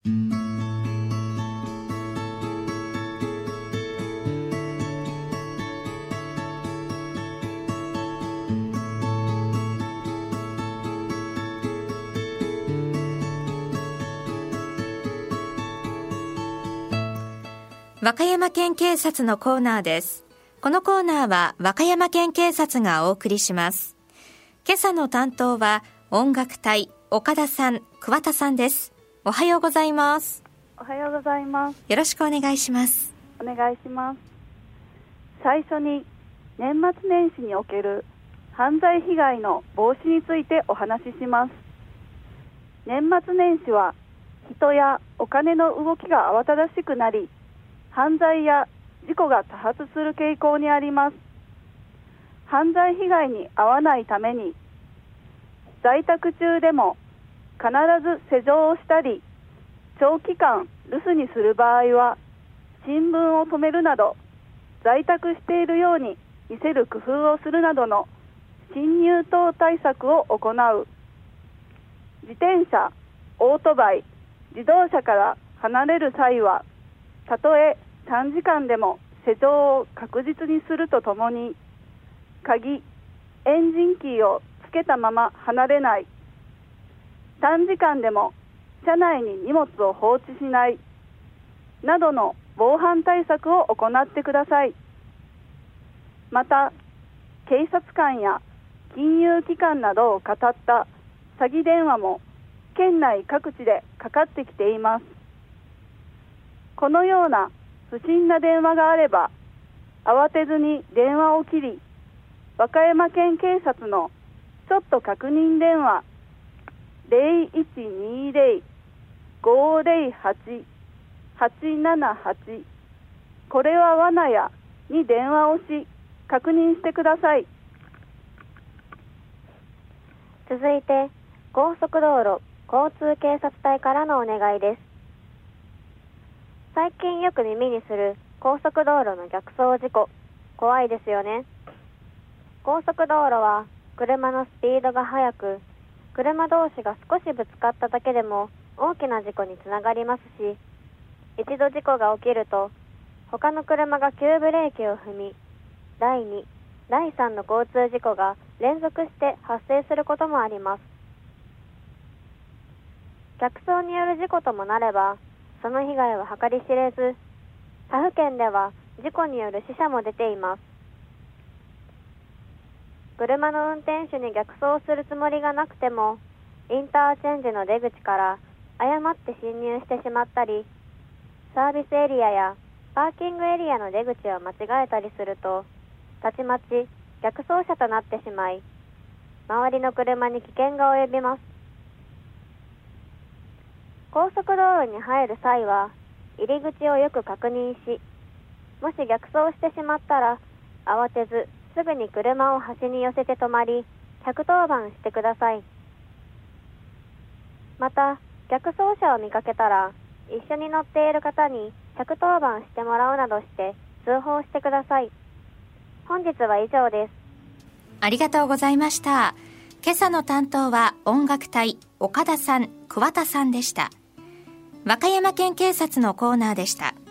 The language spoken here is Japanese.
和歌山県警察のコーナーです。このコーナーは和歌山県警察がお送りします。今朝の担当は音楽隊岡田さん、桑田さんです。おはようございます。 おはようございます。 よろしくお願いします。 お願いします。最初に年末年始における犯罪被害の防止についてお話しします。年末年始は人やお金の動きが慌ただしくなり、犯罪や事故が多発する傾向にあります。犯罪被害に遭わないために、在宅中でも必ず施錠をしたり、長期間留守にする場合は新聞を止めるなど、在宅しているように見せる工夫をするなどの侵入等対策を行う。自転車、オートバイ、自動車から離れる際は、たとえ短時間でも施錠を確実にするとともに、鍵、エンジンキーをつけたまま離れない、短時間でも車内に荷物を放置しないなどの防犯対策を行ってください。また、警察官や金融機関などをかたった詐欺電話も県内各地でかかってきています。このような不審な電話があれば、慌てずに電話を切り、和歌山県警察のちょっと確認電話 0120-508-878 これは罠やに電話をし、確認してください。 続いて、高速道路交通警察隊からのお願いです。最近よく耳にする高速道路の逆走事故、怖いですよね。高速道路は車のスピードが速く、車同士が少しぶつかっただけでも大きな事故につながりますし、一度事故が起きると他の車が急ブレーキを踏み、第2、第3の交通事故が連続して発生することもあります。逆走による事故ともなれば、その被害は計り知れず、他府県では事故による死者も出ています。車の運転手に逆走するつもりがなくても、インターチェンジの出口から誤って進入してしまったり、サービスエリアやパーキングエリアの出口を間違えたりすると、たちまち逆走車となってしまい、周りの車に危険が及びます。高速道路に入る際は、入り口をよく確認し、もし逆走してしまったら、慌てずすぐに車を端に寄せて止まり、110番してください。また、逆走車を見かけたら、一緒に乗っている方に110番してもらうなどして通報してください。本日は以上です。 ありがとうございました。今朝の担当は音楽隊岡田さん、桑田さんでした。和歌山県警察のコーナーでした。